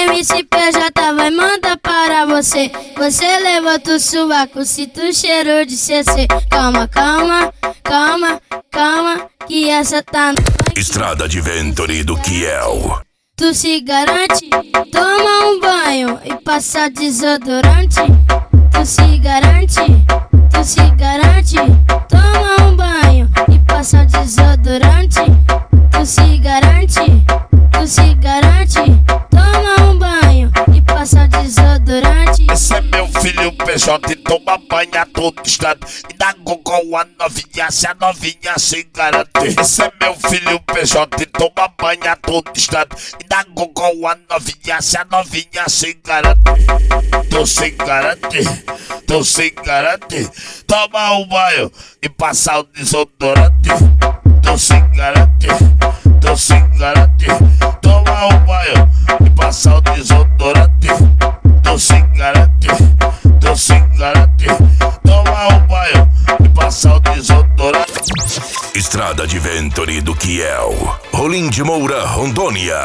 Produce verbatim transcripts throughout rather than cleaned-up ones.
M C P J vai mandar para você. Você levanta o sovaco, sinto o cheiro de C C. Calma, calma, calma, calma, que essa tá no funk. Estrada Adventure do Kiel. Tu se garante, toma um banho e passa desodorante. Tu se garante, tu se garante, toma um banho e passa desodorante. Tu se garante, tu se garante, toma um banho e passa desodorante. Esse é meu filho P J e toma banho a todo instante. E dá gogol a novinha, se a novinha se garante. Esse é meu filho P J e toma banho a todo instante. E dá gogol a novinha, se a novinha se garante. Tu se garante, tu se garante, toma um banho e passa o desodorante. Tu se garante, tu se garante, toma um banho e passa o desodorante. Tu se garante, tu se garante, toma um banho e passa o desodorante. Estrada Adventure do Kiel. Rolim de Moura, Rondônia.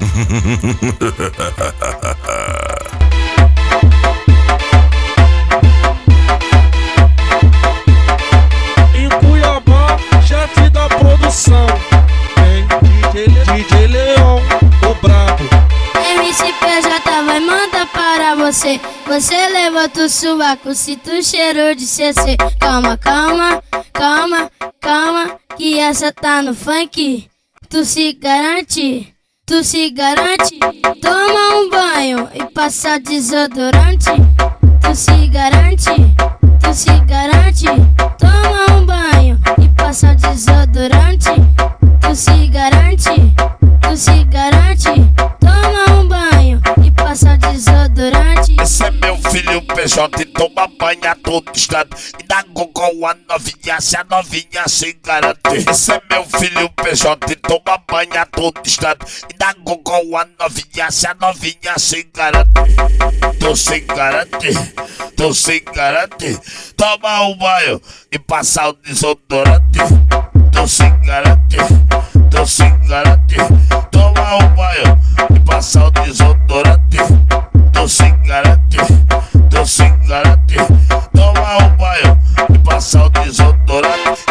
Em Cuiabá, chefe da produção, tem D J, D J Leão, o brabo. M C P J vai mandar para você. Você levanta o sovaco, sinto o cheiro de C C. Calma, calma, calma, calma, que essa tá no funk. Tu se garante, tu se garante, toma um banho e passa desodorante. Tu se garante, tu se garante, toma um banho e passa desodorante. Tu se garante, tu se garante, toma um banho e passa desodorante. Esse é meu filho P J e toma banho a todo instante. E dá gogol a novinha, se a novinha se garante. Esse é meu filho P J e toma banho a todo instante. E dá gogol a novinha, se a novinha se garante. Tu se garante, tu se garante, toma um banho e passa o desodorante. Tu se garante, tu se garante, toma um banho e passa o desodorante. Tu se garante, tu se garante, toma um banho e passa o desodorante.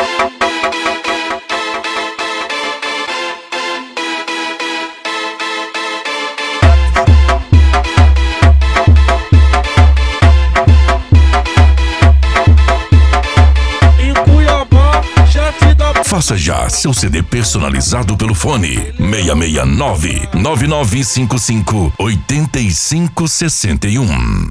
Em Cuiabá, chefe da... Faça já seu C D personalizado pelo fone seis seis nove, nove nove cinco cinco, oito cinco seis um.